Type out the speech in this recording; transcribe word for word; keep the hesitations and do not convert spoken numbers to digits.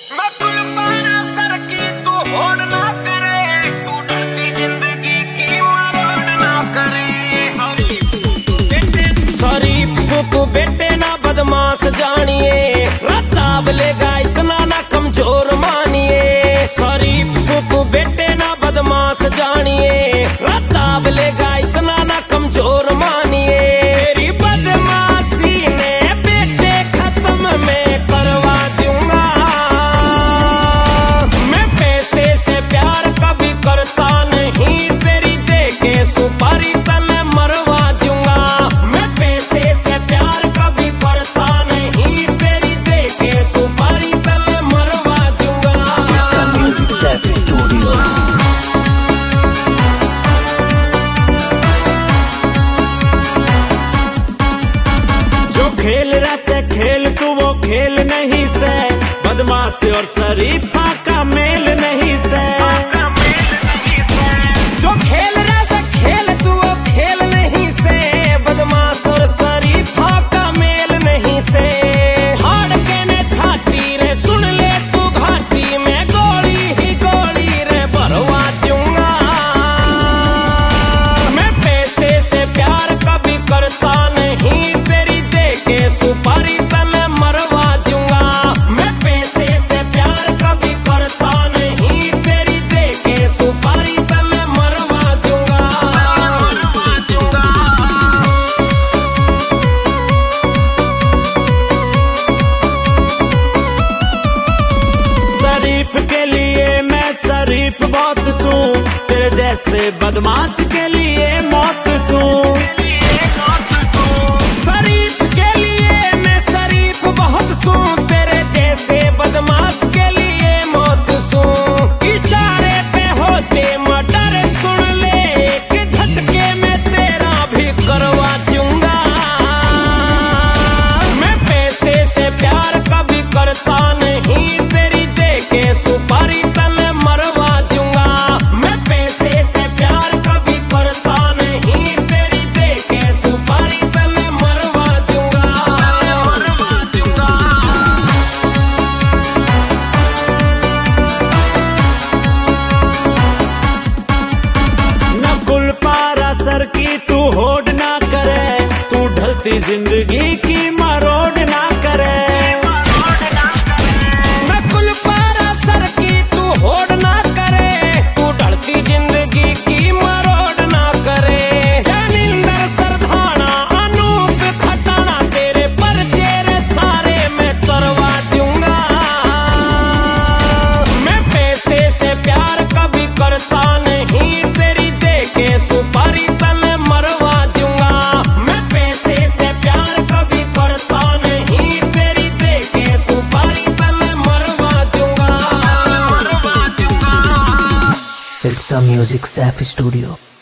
मैं पुल पारा सर की तू होड़ ना करे, तू डरती जिंदगी की मरोड़ ना करे। शरीफ तू बेटे ना बदमाश जानिए, रताब लेगा इतना ना कमजोर मानिए। शरीफ तू बेटे ना बदमाश जानिए, रताब लेगा इतना ना कमजोर मानिए। तेरी बदमाशी ने बेटे खत्म में करवा दूंगा, मैं पैसे से प्यार कभी करता नहीं, तेरी दे के सुपारी तने मरवा दूंगा। मैं पैसे से प्यार कभी करता नहीं, तेरी दे के सुपारी तने मरवा दूंगा। खेल रसे खेल तू वो खेल नहीं से, बदमाश और शरीफा का मेल नहीं से। जो खेल रसे खेल तू वो खेल नहीं से, बदमाश और शरीफा का मेल नहीं से। हाड़ के ने छाती रे सुन ले तू घाटी में, गोली ही गोली रे भरवा दूंगा। मैं पैसे से प्यार कभी करता नहीं, तेरी दे के सुपारी तने मरवा दूंगा। मैं पैसे से प्यार कभी करता नहीं, तेरी दे के सुपारी तने मरवा दूंगा, मरवा दूंगा। शरीफ के लिए मैं शरीफ बहुत सूं, तेरे जैसे बदमाश के लिए मौत सूं। शरीफ के लिए मैं शरीफ बहुत सूं, तेरे जैसे बदमाश के लिए मौत सूं। इशारे पे होते मर्डर सुन ले, कि झटके में तेरा भी करवा दूंगा। मैं पैसे से प्यार कभी करता नहीं, तेरी दे के सुपारी तने मरवा दूंगा। मैं पैसे से प्यार कभी करता नहीं, तेरी दे के सुपारी तने मरवा दूंगा, मरवा दूंगा। न कुल पारा सर की तू होड़ ना करे, तू ढलती जिंदगी की मरोड़ ना करे। न कुल पारा सर की तू होड़ ना करे, तू ढलती जिंदगी की मरोड़ ना करे। जनिंदर सरधाना अनूप खटाना, तेरे पर तेरे सारे मैं तरवा दूंगा। मैं पैसे से प्यार कभी करता नहीं, तेरी दे के सुपारी तने मरवा दूंगा। मैं पैसे से प्यार कभी करता नहीं, तेरी दे के सुपारी तने मरवा दूंगा, मरवा दूंगा। It's a Music Safi Studio.